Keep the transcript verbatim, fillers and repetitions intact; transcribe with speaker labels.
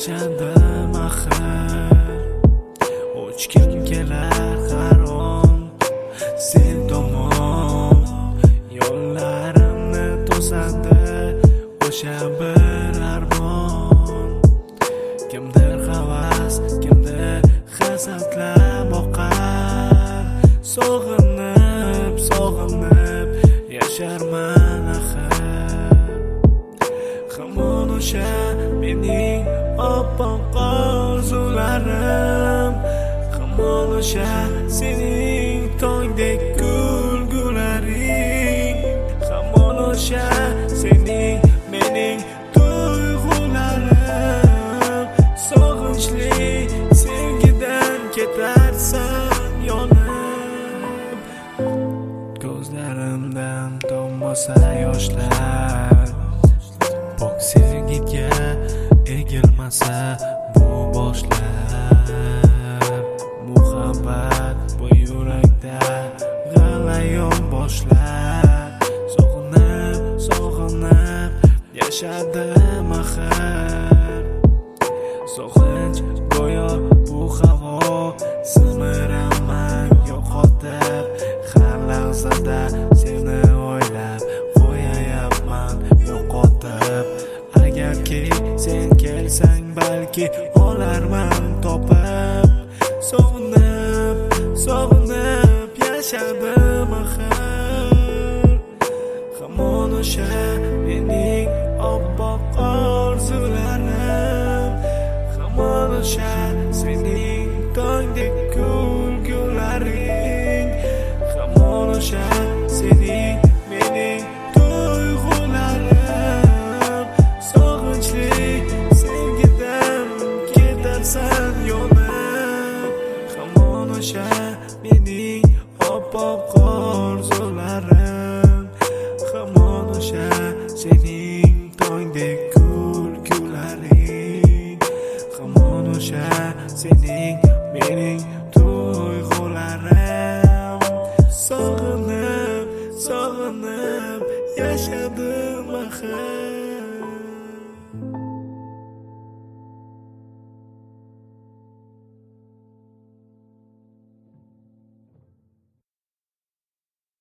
Speaker 1: yashadim axir. O'chgim kelar har on sen tomon, yo'llarimni to'sadi o'sha bir armon. Kimdir havas, kimdir hasadlar boqar, sog'inib sog'inib yasharman axir. Hamon o'sha mening oppoq orzularim, hamon o'sha sening tongdek kulgularing, hamon o'sha sening mening tuyg'ularim. Sog'inchli sevgidan ketarsan yonib, ko'zlarimdan tommosa yoshlar. Pok sevgiga egilmasa bu boshlar, muhabbat bu yurakda g'alayon boshlar. Sog'inib sog'inib yashadim axir. Sog'inch go'yo bu havo, sizmiraman yo'qotib, har lahzada seni o'ylab qo'yayapman yo'qotib. Agarki sen kelsang balki olarman topib. Sog'inib sog'inib yashadim axir. Hamon o'sha mening oppoq orzularim, hamon o'sha sening tongdek kulgularing, hamon o'sha sening mening tuyg'ularim. Sog'inchli sevgidan ketarsan yonib, hamon o'sha mening oppoq orzularim, hamon o'sha sening tongdek kulgularing, hamon o'sha sening mening tuyg'ularim. Sog'inib sog'inib yashadim axir.